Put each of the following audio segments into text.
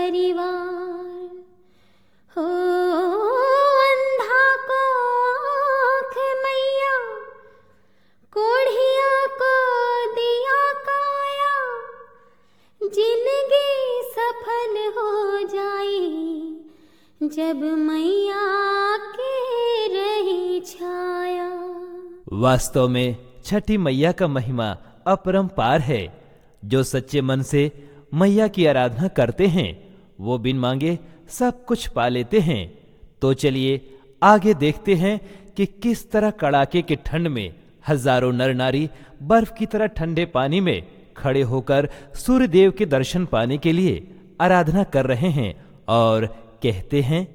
परिवार हो। अंधा को आँख मैया, कोढ़िया को दिया काया, जिंदगी सफल हो जाई जब मैया के रही छाया। वास्तव में छठी मैया का महिमा अपरंपार है। जो सच्चे मन से मैया की आराधना करते हैं वो बिन मांगे सब कुछ पा लेते हैं। तो चलिए आगे देखते हैं कि किस तरह कड़ाके की ठंड में हजारों नर नारी बर्फ की तरह ठंडे पानी में खड़े होकर सूर्य देव के दर्शन पाने के लिए आराधना कर रहे हैं और कहते हैं,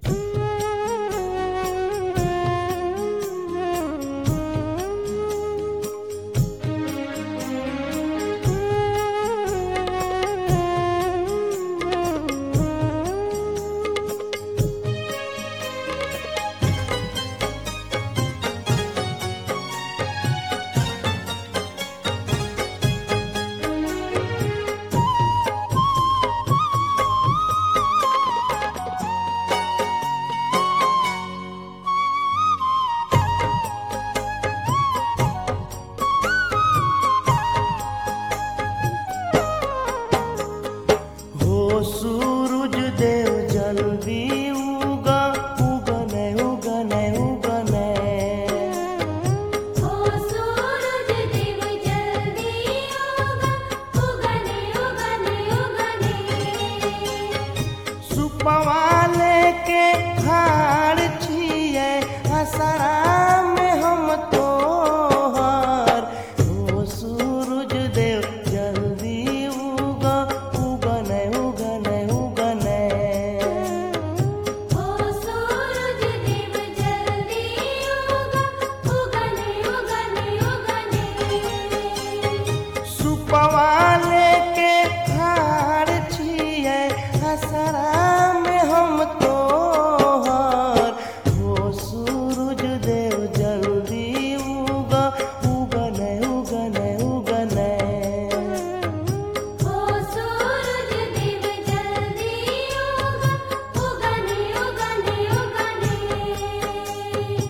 सूरज देव जल्दी उगा, उगने उगने उगने। ओ सूरज देव जल्दी उगा, उगने उगने उगने। सुपवा लेके हार छिए असरा में हम तोहर। ओ सूरज देव जल्दी उगा, उगने उगने उगने। ओ सूरज देव जल्दी उगा, उगने उगने उगने। सुपवा लेके हार छिए असरा में हम तोहर। ओ सूरज देव जल्दी उगा, उगने उगने उगने। ओ सूरज देव जल्दी उगा, उगने उगने उगने।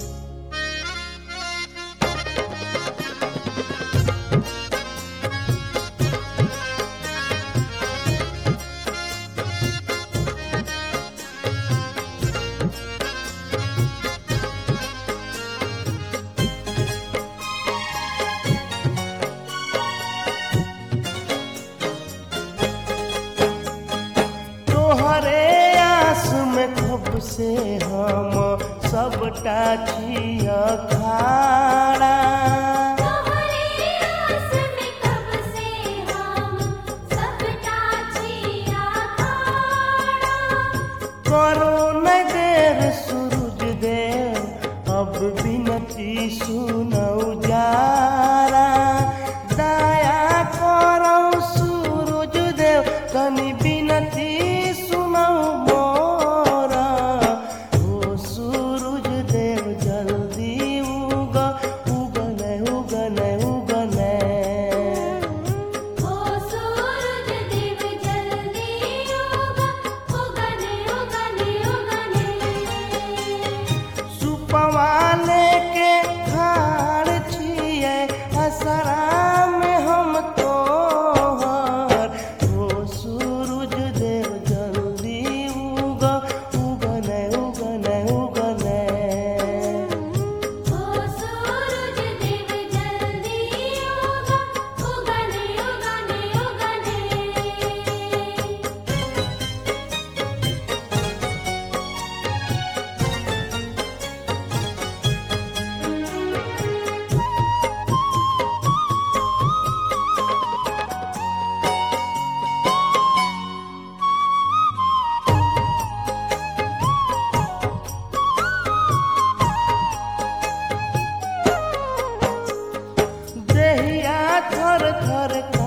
तोहरे आस में कब से हम सबटा छिया खाड़ा। तोहरे आस में कब से हम सबटा छिया खाड़ा। करो न देर सूरज देव, अब विनती सुनौ जारा। दया करो सूरज देव, तनि विनती सुनौ मोरा। ओ सूरज देव जल्दी उगा, उगने उगने उगने। ओ सूरज देव जल्दी उगा, उगने उगने उगने। सुपवा लेके खाड़ छिए असरा में हम तोहर। ओ सूरज देव जल्दी उगा, उगने उगने उगने। ओ सूरज देव जल्दी उगा, उगने उगने उगने। देहिया थर थर